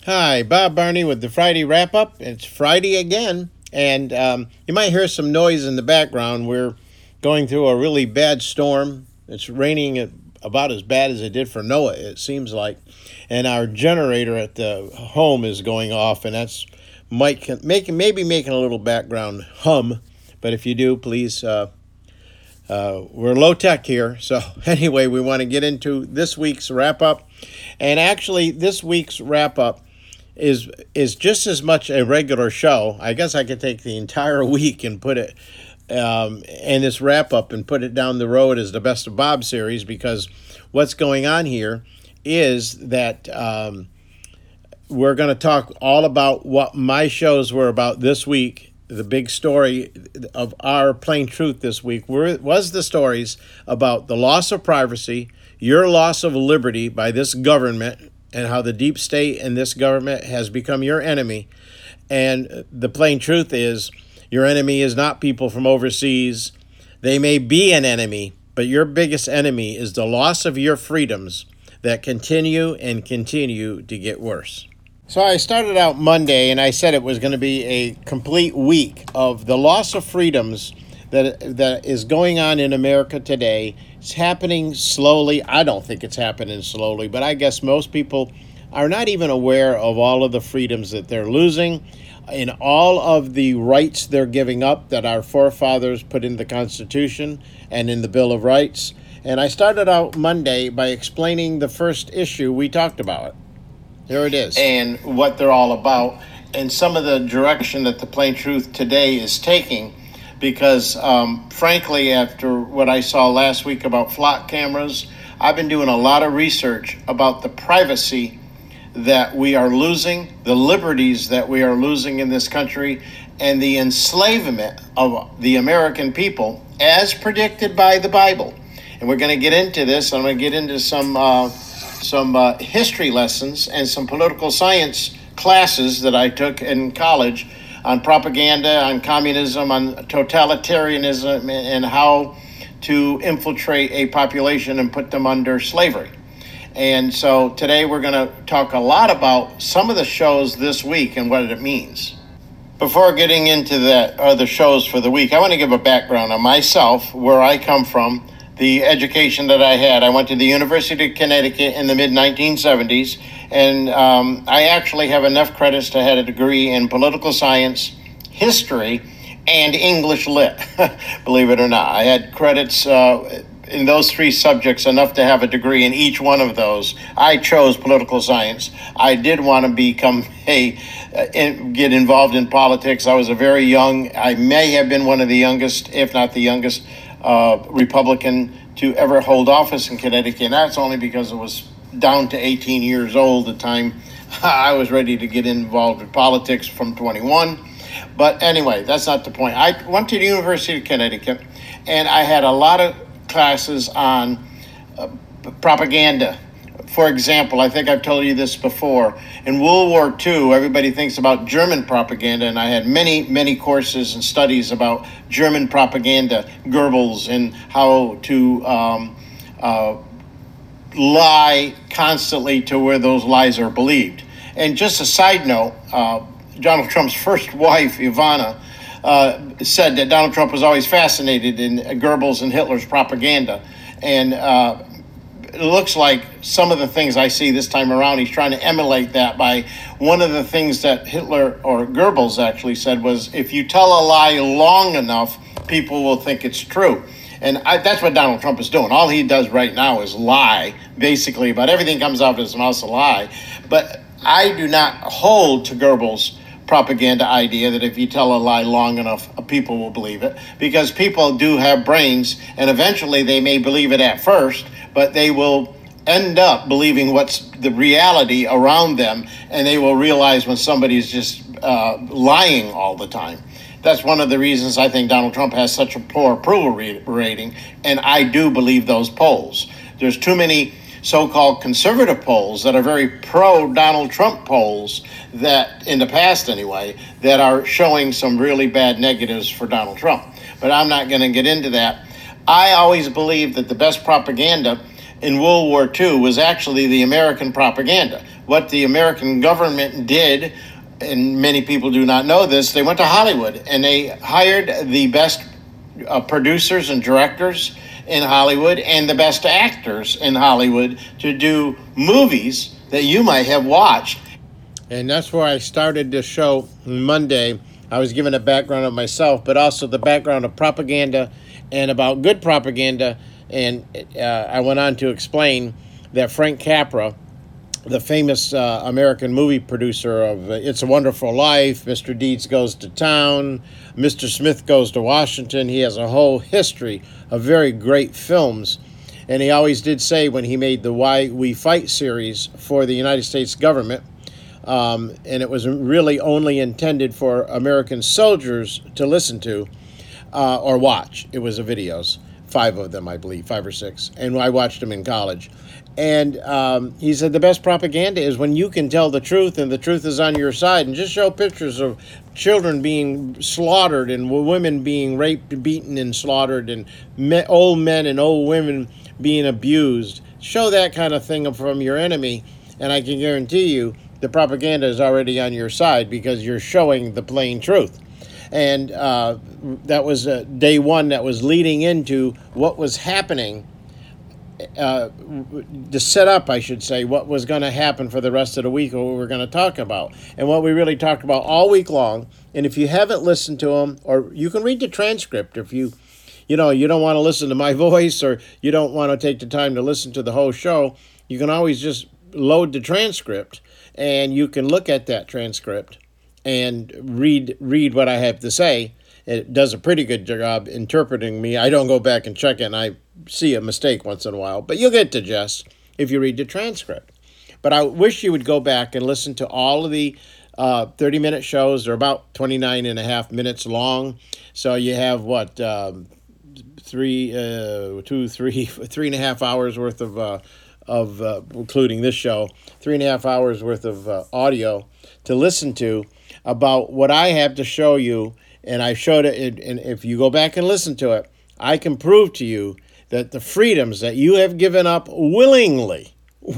Hi, Bob Barney with the Friday Wrap Up. It's Friday again, and you might hear some noise in the background. We're going through a really bad storm. It's raining about as bad as it did for Noah, it seems like. And our generator at the home is going off, and that's maybe making a little background hum. But if you do, please, we're low tech here. So, anyway, we want to get into this week's wrap up. And actually, this week's wrap up is just as much a regular show. I guess I could take the entire week and put it in this wrap up and put it down the road as the Best of Bob series, because what's going on here is that we're going to talk all about what my shows were about this week. The big story of our Plain Truth this week was the stories about the loss of privacy, your loss of liberty by this government, and how the deep state and this government has become your enemy. And the plain truth is, your enemy is not people from overseas. They may be an enemy, but your biggest enemy is the loss of your freedoms that continue to get worse. So I started out Monday and I said it was going to be a complete week of the loss of freedoms that is going on in America today. It's happening slowly. I don't think it's happening slowly, but I guess most people are not even aware of all of the freedoms that they're losing and all of the rights they're giving up that our forefathers put in the Constitution and in the Bill of Rights. And I started out Monday by explaining the first issue we talked about. Here it is. And what they're all about, and some of the direction that the Plain Truth today is taking, because frankly, after what I saw last week about flock cameras, I've been doing a lot of research about the privacy that we are losing, the liberties that we are losing in this country, and the enslavement of the American people as predicted by the Bible. And we're going to get into this. I'm going to get into some history lessons and some political science classes that I took in college on propaganda, on communism, on totalitarianism, and how to infiltrate a population and put them under slavery. And so today we're going to talk a lot about some of the shows this week and what it means. Before getting into that other shows for the week, I want to give a background on myself, where I come from, the education that I had. I went to the University of Connecticut in the mid-1970s, and I actually have enough credits to have a degree in political science, history, and English lit, believe it or not. I had credits in those three subjects, enough to have a degree in each one of those. I chose political science. I did want to get involved in politics. I was a very young, I may have been one of the youngest, if not the youngest, Republican to ever hold office in Connecticut. And that's only because it was down to 18 years old at the time I was ready to get involved with politics from 21. But anyway, that's not the point. I went to the University of Connecticut, and I had a lot of classes on propaganda. For example, I think I've told you this before. In World War II, everybody thinks about German propaganda, and I had many courses and studies about German propaganda, Goebbels, and how to lie constantly to where those lies are believed. And just a side note, Donald Trump's first wife, Ivana, said that Donald Trump was always fascinated in Goebbels and Hitler's propaganda. And it looks like some of the things I see this time around, he's trying to emulate that by one of the things that Hitler or Goebbels actually said was, if you tell a lie long enough, people will think it's true. And that's what Donald Trump is doing. All he does right now is lie, basically, about everything comes out of his mouth, a lie. But I do not hold to Goebbels' propaganda idea that if you tell a lie long enough, people will believe it, because people do have brains, and eventually they may believe it at first, but they will end up believing what's the reality around them, and they will realize when somebody's just lying all the time. That's one of the reasons I think Donald Trump has such a poor approval rating, and I do believe those polls. There's too many so-called conservative polls that are very pro-Donald Trump polls that, in the past anyway, that are showing some really bad negatives for Donald Trump. But I'm not going to get into that. I always believed that the best propaganda in World War II was actually the American propaganda. what the American government did, and many people do not know this, they went to Hollywood and they hired the best producers and directors in Hollywood and the best actors in Hollywood to do movies that you might have watched. And that's where I started this show Monday. I was given a background of myself, but also the background of propaganda and about good propaganda. And I went on to explain that Frank Capra, the famous American movie producer of It's a Wonderful Life, Mr. Deeds Goes to Town, Mr. Smith Goes to Washington. He has a whole history of very great films. And he always did say when he made the Why We Fight series for the United States government, and it was really only intended for American soldiers to listen to or watch. It was videos, 5 of them, I believe, 5 or 6. And I watched them in college. And he said the best propaganda is when you can tell the truth and the truth is on your side, and just show pictures of children being slaughtered and women being raped, beaten, and slaughtered, and old men and old women being abused. Show that kind of thing from your enemy, and I can guarantee you the propaganda is already on your side because you're showing the plain truth. And that was day one that was leading into what was happening, the setup, I should say, what was going to happen for the rest of the week, what we were going to talk about, and what we really talked about all week long. And if you haven't listened to them, or you can read the transcript if you don't want to listen to my voice, or you don't want to take the time to listen to the whole show, you can always just load the transcript, and you can look at that transcript and read what I have to say. It does a pretty good job interpreting me. I don't go back and check it, and I see a mistake once in a while. But you'll get the gist if you read the transcript. But I wish you would go back and listen to all of the 30-minute shows. They're about 29 and a half minutes long. So you have, 3.5 hours worth of including this show, 3.5 hours worth of audio to listen to about what I have to show you. And I showed it, and if you go back and listen to it, I can prove to you that the freedoms that you have given up willingly,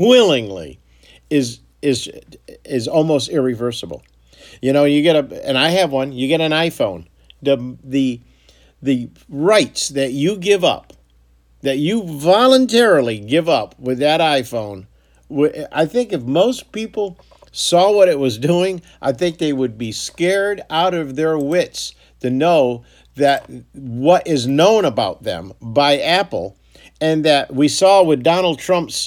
is almost irreversible. You get and I have one. You get an iPhone. The rights that you give up, that you voluntarily give up with that iPhone, I think if most people saw what it was doing, I think they would be scared out of their wits to know that what is known about them by Apple, and that we saw with Donald Trump's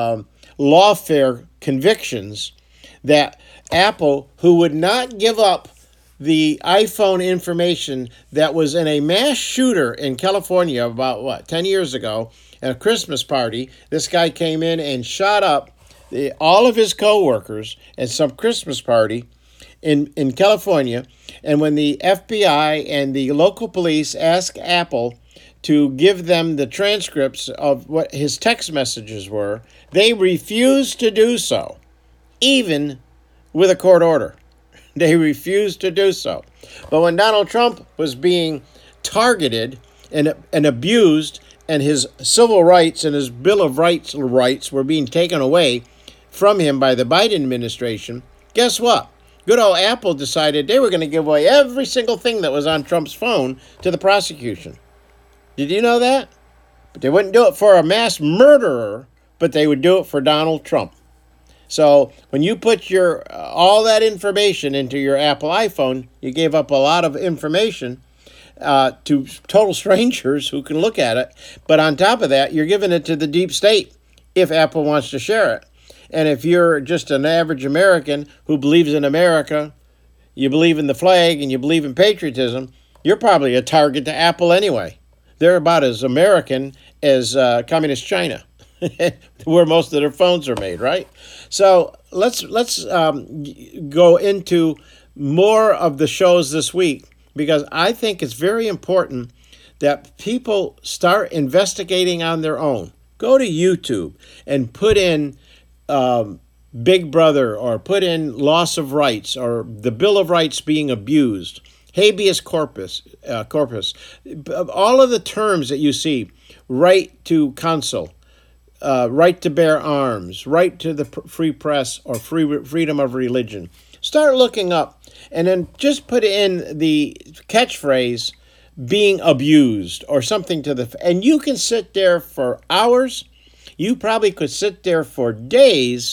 lawfare convictions, that Apple, who would not give up the iPhone information that was in a mass shooter in California about, 10 years ago, at a Christmas party, this guy came in and shot up all of his co-workers at some Christmas party in California. And when the FBI and the local police asked Apple to give them the transcripts of what his text messages were, they refused to do so, even with a court order. They refused to do so. But when Donald Trump was being targeted and abused, and his civil rights and his Bill of Rights were being taken away from him by the Biden administration, guess what? Good old Apple decided they were going to give away every single thing that was on Trump's phone to the prosecution. Did you know that? But they wouldn't do it for a mass murderer, but they would do it for Donald Trump. So when you put your all that information into your Apple iPhone, you gave up a lot of information to total strangers who can look at it. But on top of that, you're giving it to the deep state if Apple wants to share it. And if you're just an average American who believes in America, you believe in the flag, and you believe in patriotism, you're probably a target to Apple anyway. They're about as American as communist China, where most of their phones are made, right? So let's go into more of the shows this week, because I think it's very important that people start investigating on their own. Go to YouTube and put in Big Brother, or put in loss of rights, or the Bill of Rights being abused, habeas corpus, all of the terms that you see, right to counsel, right to bear arms, right to the free press, or freedom of religion. Start looking up and then just put in the catchphrase being abused or something and you can sit there for hours. You probably could sit there for days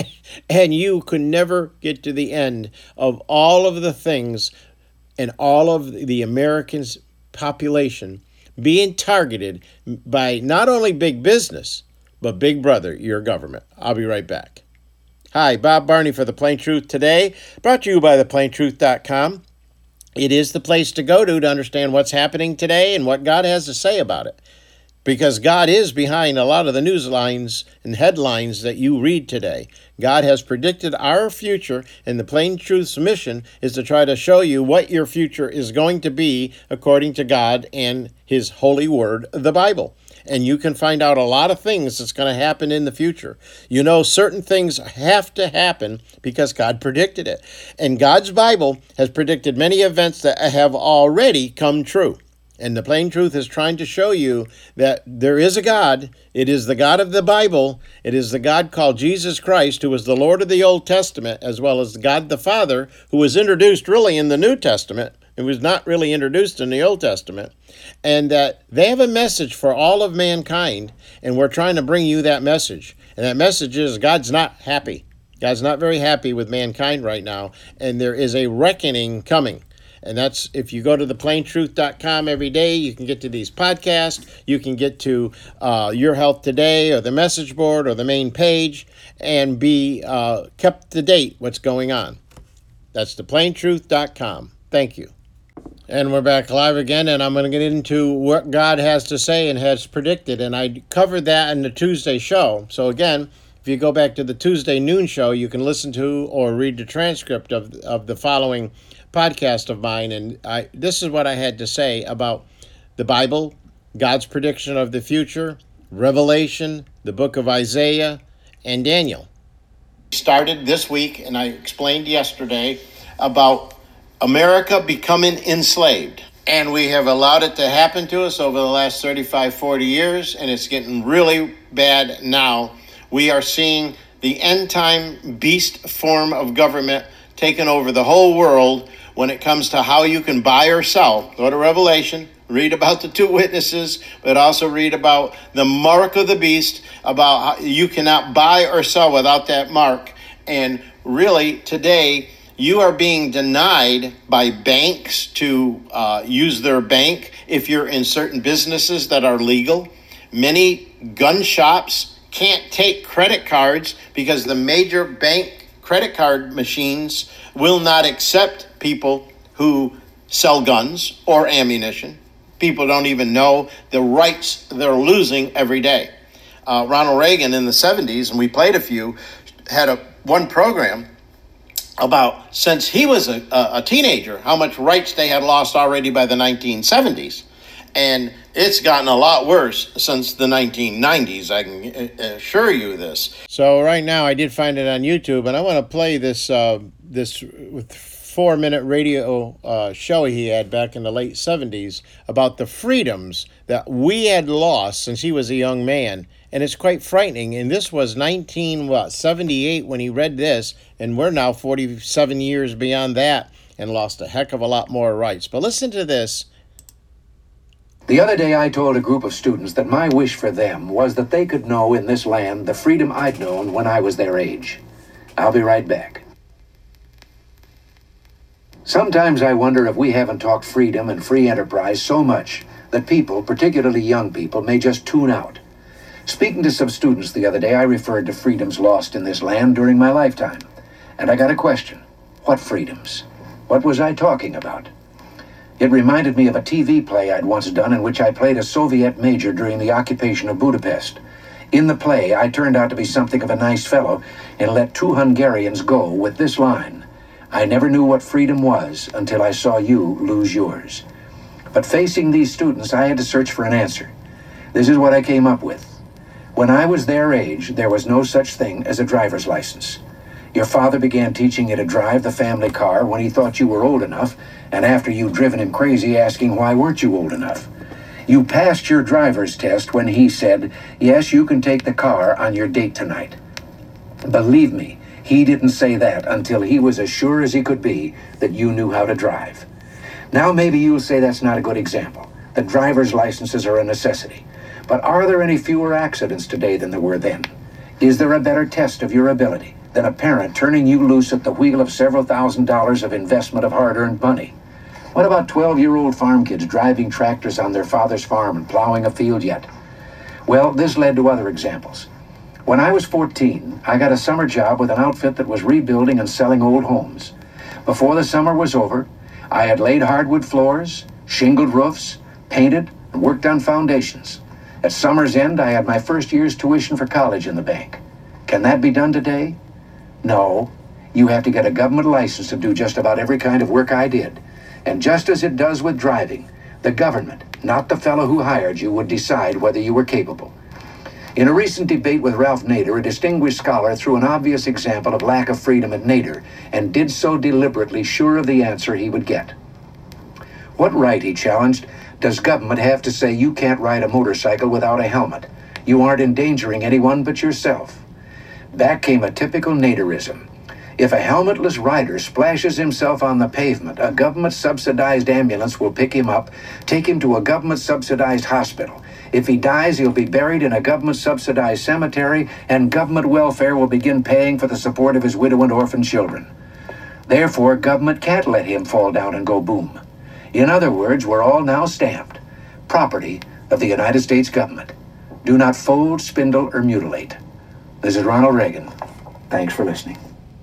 and you could never get to the end of all of the things and all of the Americans' population being targeted by not only big business, but Big Brother, your government. I'll be right back. Hi, Bob Barney for The Plain Truth Today, brought to you by theplaintruth.com. It is the place to go to understand what's happening today and what God has to say about it. Because God is behind a lot of the news lines and headlines that you read today. God has predicted our future, and the Plain Truth's mission is to try to show you what your future is going to be according to God and His holy word, the Bible. And you can find out a lot of things that's going to happen in the future. You know, certain things have to happen because God predicted it. And God's Bible has predicted many events that have already come true. And the Plain Truth is trying to show you that there is a God. It is the God of the Bible. It is the God called Jesus Christ, who was the Lord of the Old Testament, as well as God the Father, who was introduced really in the New Testament. It was not really introduced in the Old Testament. And that they have a message for all of mankind, and we're trying to bring you that message. And that message is God's not happy. God's not very happy with mankind right now, and there is a reckoning coming. And that's, if you go to theplaintruth.com every day, you can get to these podcasts, you can get to Your Health Today or the message board or the main page and be kept to date what's going on. That's theplaintruth.com. Thank you. And we're back live again, and I'm going to get into what God has to say and has predicted. And I covered that in the Tuesday show. So again, if you go back to the Tuesday noon show, you can listen to or read the transcript of the following podcast of mine, and this is what I had to say about the Bible, God's prediction of the future, Revelation, the book of Isaiah, and Daniel. Started this week, and I explained yesterday about America becoming enslaved, and we have allowed it to happen to us over the last 35, 40 years, and it's getting really bad now. We are seeing the end-time beast form of government taking over the whole world when it comes to how you can buy or sell. Go to Revelation, read about the two witnesses, but also read about the mark of the beast, about how you cannot buy or sell without that mark. And really, today, you are being denied by banks to use their bank if you're in certain businesses that are legal. Many gun shops can't take credit cards because the major bank credit card machines will not accept people who sell guns or ammunition. People don't even know the rights they're losing every day. Ronald Reagan in the 70s, and we played a few, had one program about, since he was a teenager, how much rights they had lost already by the 1970s. And it's gotten a lot worse since the 1990s, I can assure you this. So right now I did find it on YouTube, and I want to play this 4-minute radio show he had back in the late 70s about the freedoms that we had lost since he was a young man. And it's quite frightening. And this was 1978 when he read this, and we're now 47 years beyond that and lost a heck of a lot more rights. But listen to this. The other day I told a group of students that my wish for them was that they could know in this land the freedom I'd known when I was their age. I'll be right back. Sometimes I wonder if we haven't talked freedom and free enterprise so much that people, particularly young people, may just tune out. Speaking to some students the other day, I referred to freedoms lost in this land during my lifetime. And I got a question. What freedoms? What was I talking about? It reminded me of a TV play I'd once done in which I played a Soviet major during the occupation of Budapest. In the play, I turned out to be something of a nice fellow and let 2 Hungarians go with this line: "I never knew what freedom was until I saw you lose yours." But facing these students, I had to search for an answer. This is what I came up with. When I was their age, there was no such thing as a driver's license. Your father began teaching you to drive the family car when he thought you were old enough, and after you'd driven him crazy asking why weren't you old enough. You passed your driver's test when he said, yes, you can take the car on your date tonight. Believe me, he didn't say that until he was as sure as he could be that you knew how to drive. Now maybe you'll say that's not a good example, that driver's licenses are a necessity. But are there any fewer accidents today than there were then? Is there a better test of your ability than a parent turning you loose at the wheel of several $1,000s of investment of hard-earned money? What about 12-year-old farm kids driving tractors on their father's farm and plowing a field yet? Well, this led to other examples. When I was 14, I got a summer job with an outfit that was rebuilding and selling old homes. Before the summer was over, I had laid hardwood floors, shingled roofs, painted, and worked on foundations. At summer's end, I had my first year's tuition for college in the bank. Can that be done today? No. You have to get a government license to do just about every kind of work I did. And just as it does with driving, the government, not the fellow who hired you, would decide whether you were capable. In a recent debate with Ralph Nader, a distinguished scholar threw an obvious example of lack of freedom at Nader, and did so deliberately, sure of the answer he would get. What right, he challenged, does government have to say you can't ride a motorcycle without a helmet? You aren't endangering anyone but yourself. Back came a typical Naderism. If a helmetless rider splashes himself on the pavement, a government-subsidized ambulance will pick him up, take him to a government-subsidized hospital. If he dies, he'll be buried in a government-subsidized cemetery, and government welfare will begin paying for the support of his widow and orphan children. Therefore, government can't let him fall down and go boom. In other words, we're all now stamped property of the United States government. Do not fold, spindle, or mutilate. This is Ronald Reagan. Thanks for listening.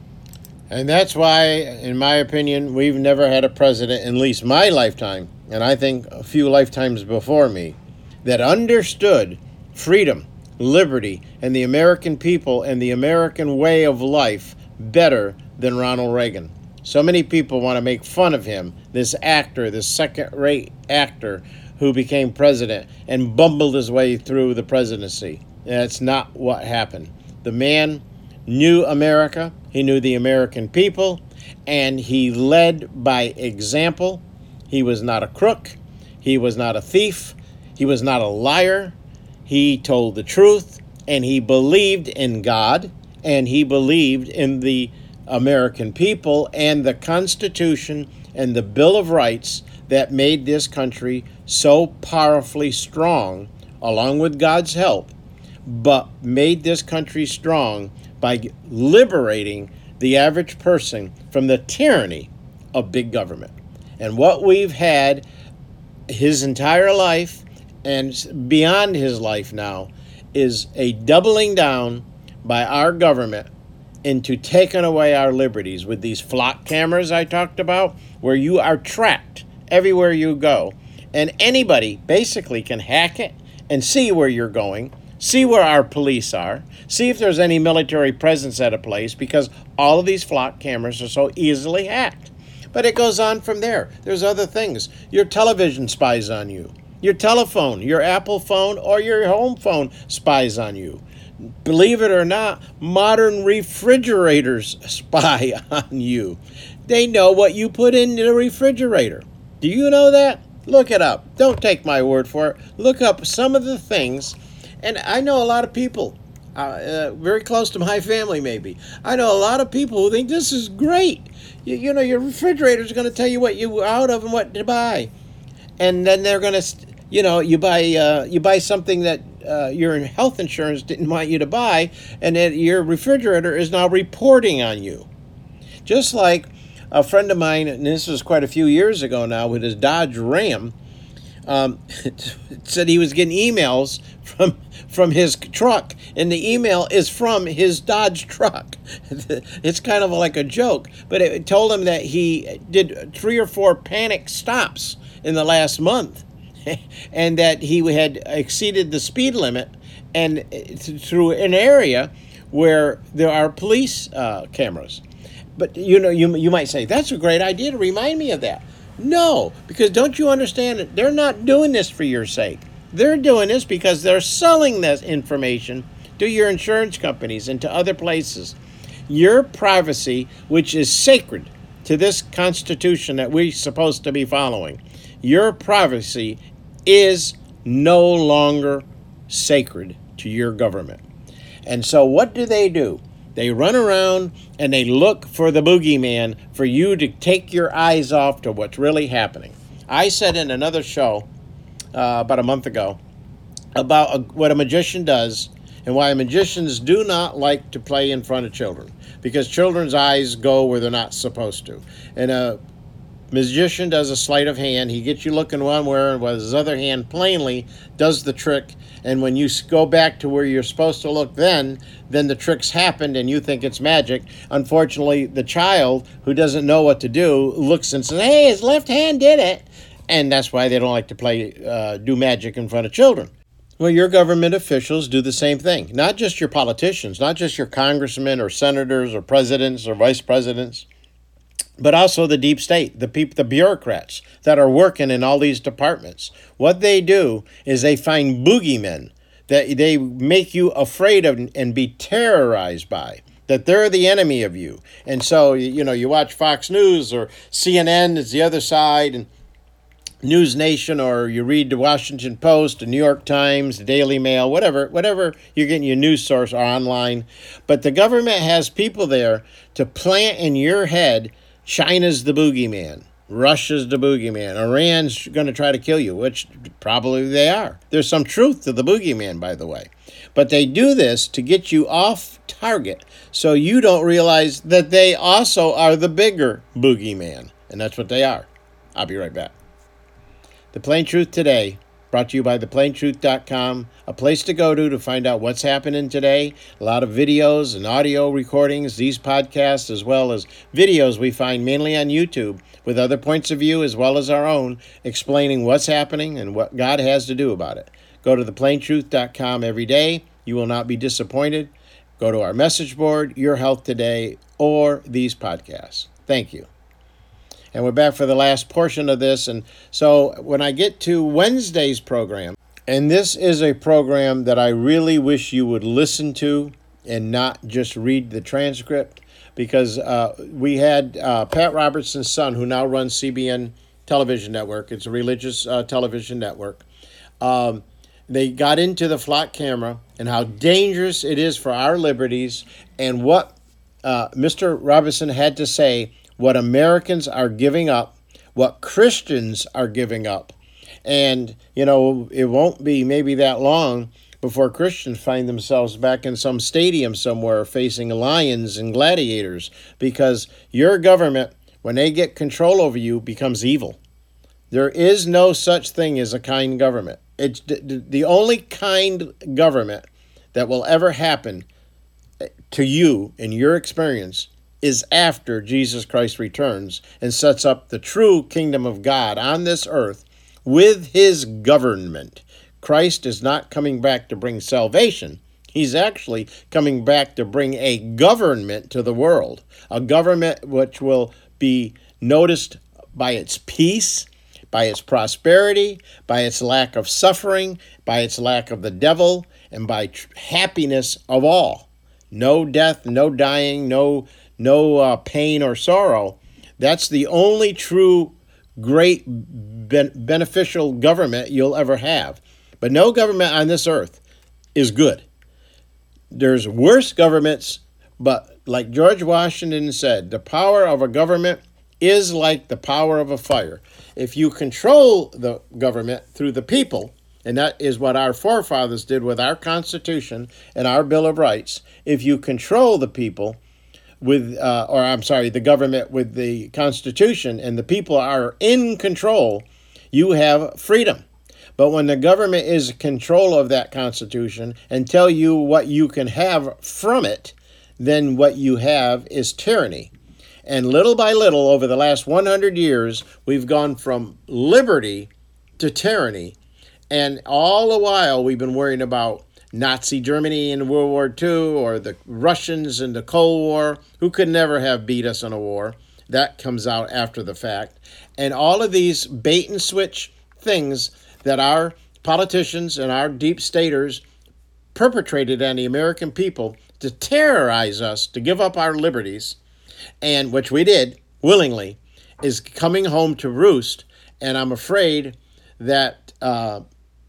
And that's why, in my opinion, we've never had a president, in at least my lifetime, and I think a few lifetimes before me, that understood freedom, liberty, and the American people and the American way of life better than Ronald Reagan. So many people want to make fun of him, this actor, this second-rate actor who became president and bumbled his way through the presidency. That's not what happened. The man knew America, he knew the American people, and he led by example. He was not a crook, he was not a thief, he was not a liar. He told the truth, and he believed in God, and he believed in the American people and the Constitution and the Bill of Rights that made this country so powerfully strong, along with God's help, but made this country strong by liberating the average person from the tyranny of big government. And what we've had his entire life and beyond his life now is a doubling down by our government into taking away our liberties with these flock cameras I talked about, where you are tracked everywhere you go. And anybody basically can hack it and see where you're going, see where our police are, see if there's any military presence at a place, because all of these flock cameras are so easily hacked. But it goes on from there. There's other things. Your television spies on you. Your telephone, your Apple phone, or your home phone spies on you. Believe it or not, modern refrigerators spy on you. They know what you put in the refrigerator. Do you know that? Look it up. Don't take my word for it. Look up some of the things. And I know a lot of people, very close to my family maybe. I know a lot of people who think this is great. You know, your refrigerator is going to tell you what you're out of and what to buy. And then they're going to, you buy something that your health insurance didn't want you to buy, and that your refrigerator is now reporting on you. Just like a friend of mine, and this was quite a few years ago now, with his Dodge Ram, said he was getting emails from his truck, and the email is from his Dodge truck. It's kind of like a joke, but it told him that he did 3 or 4 panic stops in the last month, and that he had exceeded the speed limit, and through an area where there are police cameras. But you might say, that's a great idea to remind me of that. No, because don't you understand that they're not doing this for your sake. They're doing this because they're selling this information to your insurance companies and to other places. Your privacy, which is sacred to this Constitution that we're supposed to be following, your privacy is no longer sacred to your government. And so what do? They run around and they look for the boogeyman for you to take your eyes off to what's really happening. I said in another show about a month ago about what a magician does and why magicians do not like to play in front of children, because children's eyes go where they're not supposed to. And a magician does a sleight of hand. He gets you looking one way, while his other hand plainly does the trick. And when you go back to where you're supposed to look, then the trick's happened and you think it's magic. Unfortunately, the child who doesn't know what to do looks and says, "Hey, his left hand did it." And that's why they don't like to do magic in front of children. Well, your government officials do the same thing. Not just your politicians, not just your congressmen or senators or presidents or vice presidents, but also the deep state, the bureaucrats that are working in all these departments. What they do is they find boogeymen that they make you afraid of and be terrorized by, that they're the enemy of you. And so, you watch Fox News or CNN is the other side, and News Nation, or you read the Washington Post, the New York Times, the Daily Mail, whatever you're getting your news source or online. But the government has people there to plant in your head China's the boogeyman, Russia's the boogeyman, Iran's going to try to kill you, which probably they are. There's some truth to the boogeyman, by the way. But they do this to get you off target so you don't realize that they also are the bigger boogeyman. And that's what they are. I'll be right back. The Plain Truth Today, brought to you by theplaintruth.com, a place to go to find out what's happening today. A lot of videos and audio recordings, these podcasts, as well as videos we find mainly on YouTube with other points of view as well as our own, explaining what's happening and what God has to do about it. Go to theplaintruth.com every day. You will not be disappointed. Go to our message board, Your Health Today, or these podcasts. Thank you. And we're back for the last portion of this. And so when I get to Wednesday's program, and this is a program that I really wish you would listen to and not just read the transcript, because we had Pat Robertson's son, who now runs CBN Television Network. It's a religious television network. They got into the flock camera and how dangerous it is for our liberties, and what Mr. Robinson had to say, what Americans are giving up, what Christians are giving up. And, it won't be maybe that long before Christians find themselves back in some stadium somewhere facing lions and gladiators, because your government, when they get control over you, becomes evil. There is no such thing as a kind government. It's the only kind government that will ever happen to you in your experience is after Jesus Christ returns and sets up the true kingdom of God on this earth with his government. Christ is not coming back to bring salvation. He's actually coming back to bring a government to the world, a government which will be noticed by its peace, by its prosperity, by its lack of suffering, by its lack of the devil, and by happiness of all. No death, no dying, no pain or sorrow. That's the only true great beneficial government you'll ever have. But no government on this earth is good. There's worse governments, but like George Washington said, the power of a government is like the power of a fire. If you control the government through the people, and that is what our forefathers did with our Constitution and our Bill of Rights, if you control the people the government with the Constitution, and the people are in control, you have freedom. But when the government is in control of that Constitution and tell you what you can have from it, then what you have is tyranny. And little by little, over the last 100 years, we've gone from liberty to tyranny. And all the while, we've been worrying about Nazi Germany in World War II, or the Russians in the Cold War, who could never have beat us in a war. That comes out after the fact. And all of these bait and switch things that our politicians and our deep staters perpetrated on the American people to terrorize us, to give up our liberties, and which we did willingly, is coming home to roost. And I'm afraid that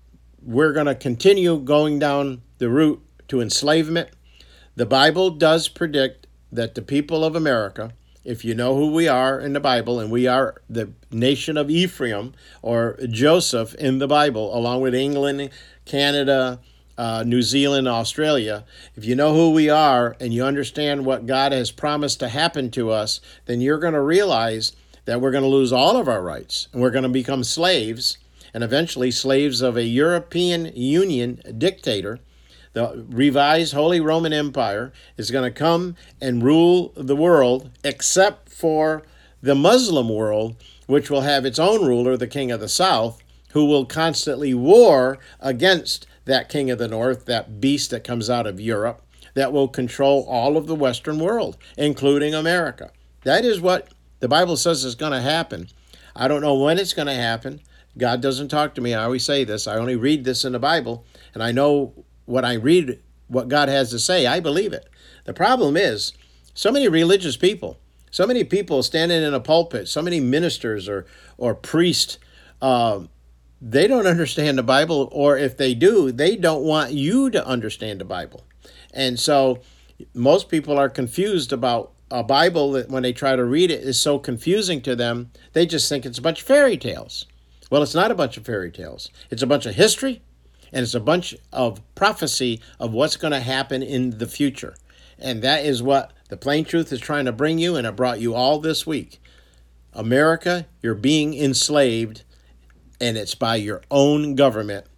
we're going to continue going down the route to enslavement. The Bible does predict that the people of America, if you know who we are in the Bible, and we are the nation of Ephraim or Joseph in the Bible, along with England, Canada, New Zealand, Australia, if you know who we are and you understand what God has promised to happen to us, then you're going to realize that we're going to lose all of our rights and we're going to become slaves, and eventually slaves of a European Union dictator. The revised Holy Roman Empire is going to come and rule the world, except for the Muslim world, which will have its own ruler, the King of the South, who will constantly war against that King of the North, that beast that comes out of Europe, that will control all of the Western world, including America. That is what the Bible says is going to happen. I don't know when it's going to happen. God doesn't talk to me. I always say this. I only read this in the Bible, and I know what I read, what God has to say. I believe it. The problem is, so many religious people, so many people standing in a pulpit, so many ministers or priests, they don't understand the Bible, or if they do, they don't want you to understand the Bible. And so most people are confused about a Bible that when they try to read it is so confusing to them, they just think it's a bunch of fairy tales. Well, it's not a bunch of fairy tales. It's a bunch of history, and it's a bunch of prophecy of what's going to happen in the future. And that is what the Plain Truth is trying to bring you, and it brought you all this week. America, you're being enslaved, and it's by your own government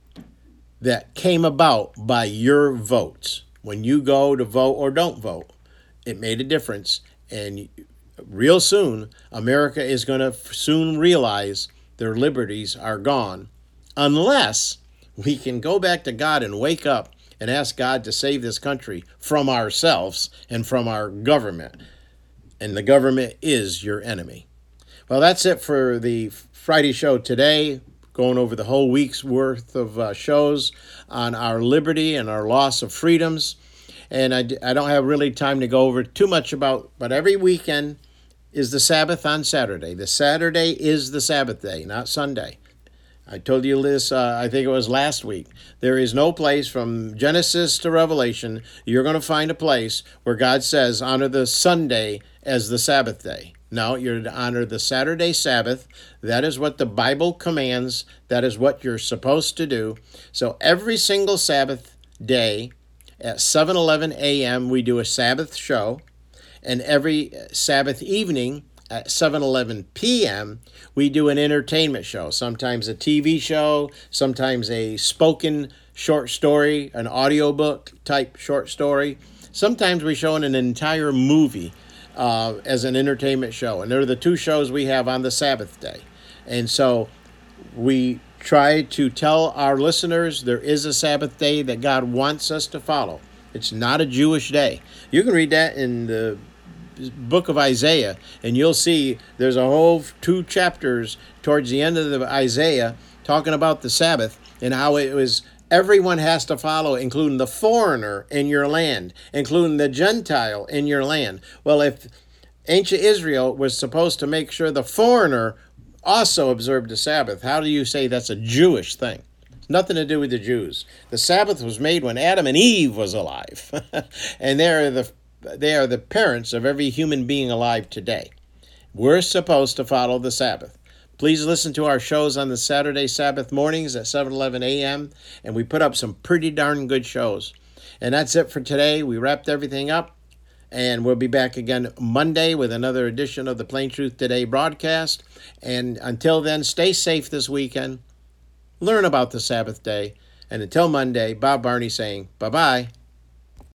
that came about by your votes. When you go to vote or don't vote, it made a difference. And real soon, America is going to soon realize their liberties are gone, unless we can go back to God and wake up and ask God to save this country from ourselves and from our government. And the government is your enemy. Well, that's it for the Friday show today, going over the whole week's worth of shows on our liberty and our loss of freedoms. And I don't have really time to go over too much about, but every weekend is the Sabbath on Saturday. The Saturday is the Sabbath day, not Sunday. I told you this, I think it was last week. There is no place from Genesis to Revelation you're going to find a place where God says, honor the Sunday as the Sabbath day. No, you're to honor the Saturday Sabbath. That is what the Bible commands. That is what you're supposed to do. So every single Sabbath day at 7:11 a.m. we do a Sabbath show. And every Sabbath evening at 7:11 p.m. we do an entertainment show. Sometimes a TV show, sometimes a spoken short story, an audiobook type short story. Sometimes we show an entire movie as an entertainment show. And they're the two shows we have on the Sabbath day. And so we try to tell our listeners there is a Sabbath day that God wants us to follow. It's not a Jewish day. You can read that in the book of Isaiah, and you'll see there's a whole 2 chapters towards the end of the Isaiah talking about the Sabbath and how it was everyone has to follow, including the foreigner in your land, including the Gentile in your land. Well, if ancient Israel was supposed to make sure the foreigner also observed the Sabbath, how do you say that's a Jewish thing? It's nothing to do with the Jews. The Sabbath was made when Adam and Eve was alive, and they are the parents of every human being alive today. We're supposed to follow the Sabbath. Please listen to our shows on the Saturday Sabbath mornings at 7:11 a.m., and we put up some pretty darn good shows. And that's it for today. We wrapped everything up, and we'll be back again Monday with another edition of the Plain Truth Today broadcast. And until then, stay safe this weekend. Learn about the Sabbath day. And until Monday, Bob Barney saying bye-bye.